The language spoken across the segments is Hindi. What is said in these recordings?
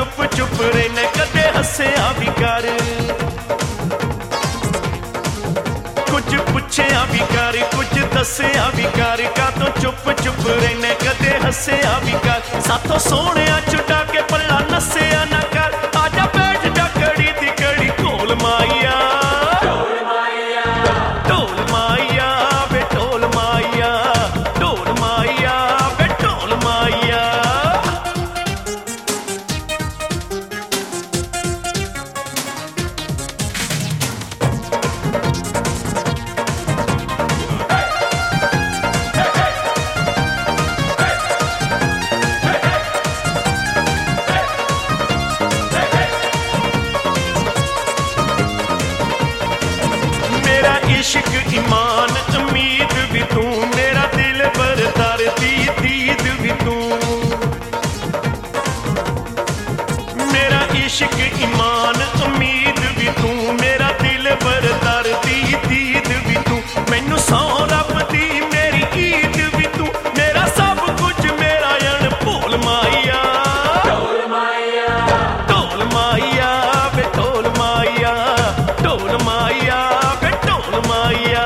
चुप चुप रहने कदे हस्या भी कर, कुछ पुछया भी कर, कुछ दसिया भी कर, का तो चुप चुप रहने कदे हस्या भी कर। साथों सोने छुटा के पल्ला नस्या ना कर, आजा बैठ जा कड़ी दी कड़ी कोल माइया, ढोल माइया, ढोल माइया बे ढोल माइया, ढोल माइया बे ढोल माइया। इश्क ईमान उम्मीद भी तू, मेरा दिल पर दर्दी दीद भी तू। मेरा इश्क ईमान उम्मीद भी तू, मेरा दिल पर दर्दी दीद भी तू। मैनू सौ रब दी मेरी ईद भी तू, मेरा सब कुछ मेरा अनभूल माइया, ढोल माइया, ढोल माइया बे ढोल माइया, ढोल माइया बे ढोल माइया।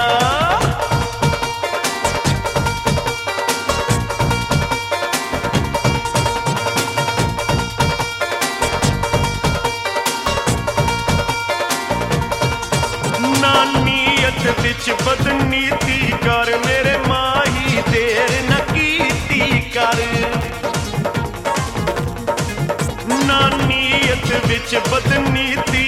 ना नीयत विच बदनीति कर, मेरे माही देर न कीती कर। ना नीयत विच बदनीति